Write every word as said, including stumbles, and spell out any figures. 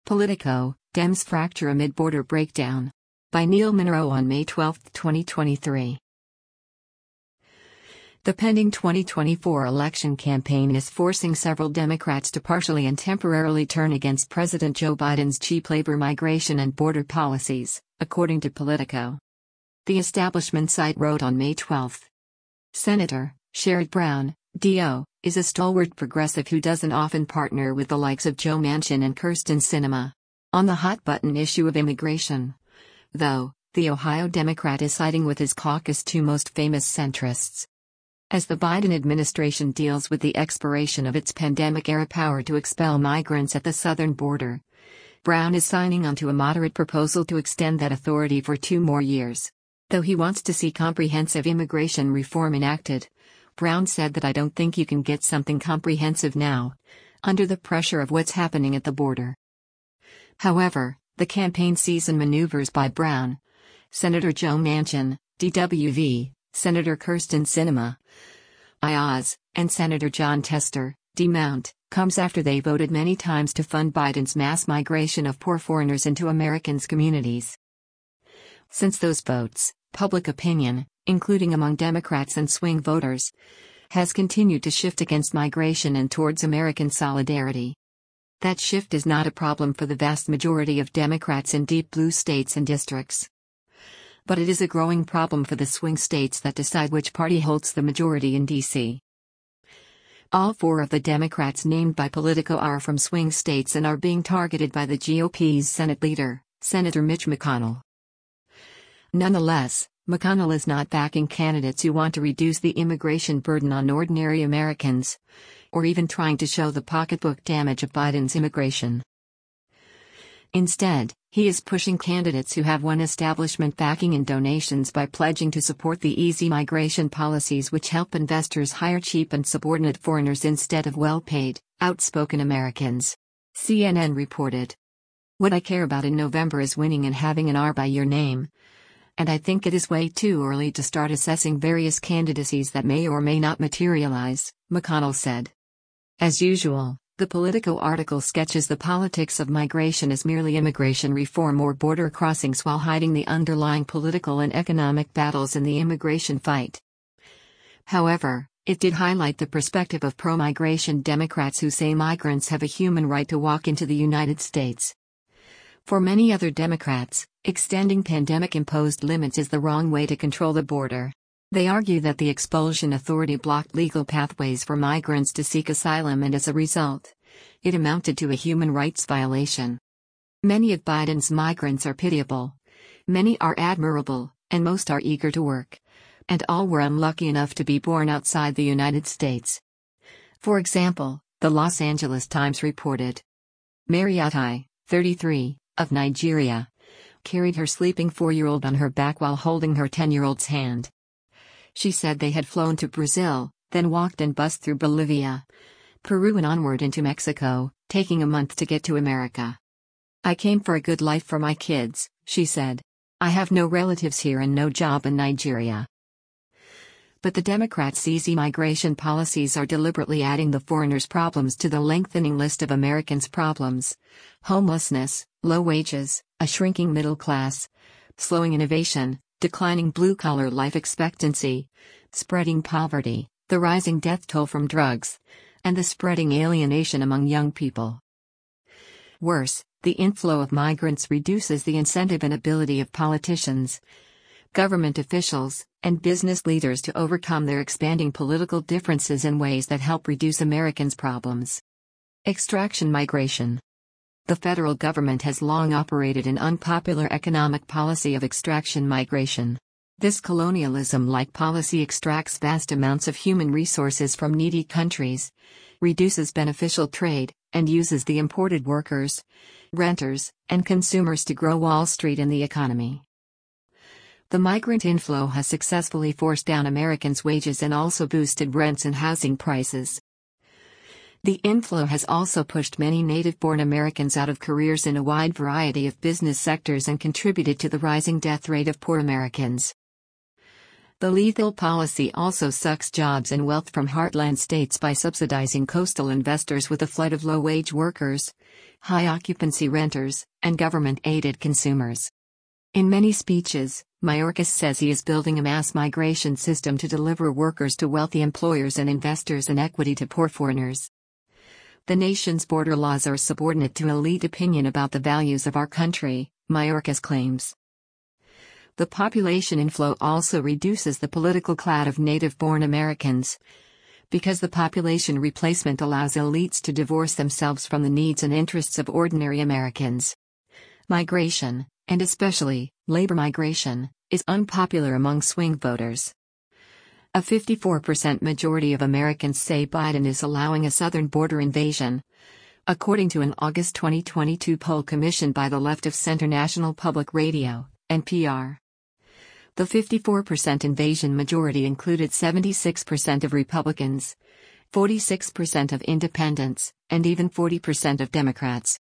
Politico, Dems fracture amid border breakdown. By Neil Monroe on May twelfth, twenty twenty-three. The pending twenty twenty-four election campaign is forcing several Democrats to partially and temporarily turn against President Joe Biden's cheap labor migration and border policies, according to Politico. The establishment site wrote on May twelfth. Senator Sherrod Brown, D O, is a stalwart progressive who doesn't often partner with the likes of Joe Manchin and Kyrsten Sinema on the hot-button issue of immigration. Though, the Ohio Democrat is siding with his caucus' two most famous centrists. As the Biden administration deals with the expiration of its pandemic-era power to expel migrants at the southern border, Brown is signing on to a moderate proposal to extend that authority for two more years. Though he wants to see comprehensive immigration reform enacted, Brown said that I don't think you can get something comprehensive now, under the pressure of what's happening at the border. However, the campaign season maneuvers by Brown, Senator Joe Manchin, D W V, Senator Kyrsten Sinema, I O Z, and Senator Jon Tester, D Mount, comes after they voted many times to fund Biden's mass migration of poor foreigners into Americans' communities. Since those votes, public opinion, including among Democrats and swing voters, has continued to shift against migration and towards American solidarity. That shift is not a problem for the vast majority of Democrats in deep blue states and districts. But it is a growing problem for the swing states that decide which party holds the majority in D C All four of the Democrats named by Politico are from swing states and are being targeted by the G O P's Senate leader, Senator Mitch McConnell. Nonetheless, McConnell is not backing candidates who want to reduce the immigration burden on ordinary Americans, or even trying to show the pocketbook damage of Biden's immigration. Instead, he is pushing candidates who have won establishment backing and donations by pledging to support the easy migration policies which help investors hire cheap and subordinate foreigners instead of well-paid, outspoken Americans. C N N reported. What I care about in November is winning and having an R by your name. And I think it is way too early to start assessing various candidacies that may or may not materialize, McConnell said. As usual, the Politico article sketches the politics of migration as merely immigration reform or border crossings while hiding the underlying political and economic battles in the immigration fight. However, it did highlight the perspective of pro-migration Democrats who say migrants have a human right to walk into the United States. For many other Democrats, extending pandemic-imposed limits is the wrong way to control the border. They argue that the expulsion authority blocked legal pathways for migrants to seek asylum and as a result, it amounted to a human rights violation. Many of Biden's migrants are pitiable. Many are admirable, and most are eager to work. And all were unlucky enough to be born outside the United States. For example, the Los Angeles Times reported. Mariotai, thirty-three, of Nigeria, carried her sleeping four-year-old on her back while holding her ten-year-old's hand. She said they had flown to Brazil, then walked and bussed through Bolivia, Peru and onward into Mexico, taking a month to get to America. I came for a good life for my kids, she said. I have no relatives here and no job in Nigeria. But the Democrats' easy migration policies are deliberately adding the foreigners' problems to the lengthening list of Americans' problems: homelessness, low wages, a shrinking middle class, slowing innovation, declining blue-collar life expectancy, spreading poverty, the rising death toll from drugs, and the spreading alienation among young people. Worse, the inflow of migrants reduces the incentive and ability of politicians, government officials, and business leaders to overcome their expanding political differences in ways that help reduce Americans' problems. Extraction migration. The federal government has long operated an unpopular economic policy of extraction migration. This colonialism-like policy extracts vast amounts of human resources from needy countries, reduces beneficial trade, and uses the imported workers, renters, and consumers to grow Wall Street and the economy. The migrant inflow has successfully forced down Americans' wages and also boosted rents and housing prices. The inflow has also pushed many native-born Americans out of careers in a wide variety of business sectors and contributed to the rising death rate of poor Americans. The lethal policy also sucks jobs and wealth from heartland states by subsidizing coastal investors with a flood of low-wage workers, high occupancy renters, and government-aided consumers. In many speeches, Mayorkas says he is building a mass migration system to deliver workers to wealthy employers and investors and equity to poor foreigners. The nation's border laws are subordinate to elite opinion about the values of our country, Mayorkas claims. The population inflow also reduces the political clout of native-born Americans, because the population replacement allows elites to divorce themselves from the needs and interests of ordinary Americans. Migration, and especially, labor migration, is unpopular among swing voters. A fifty-four percent majority of Americans say Biden is allowing a southern border invasion, according to an August twenty twenty-two poll commissioned by the left-of-center National Public Radio, N P R. The fifty-four percent invasion majority included seventy-six percent of Republicans, forty-six percent of independents, and even forty percent of Democrats.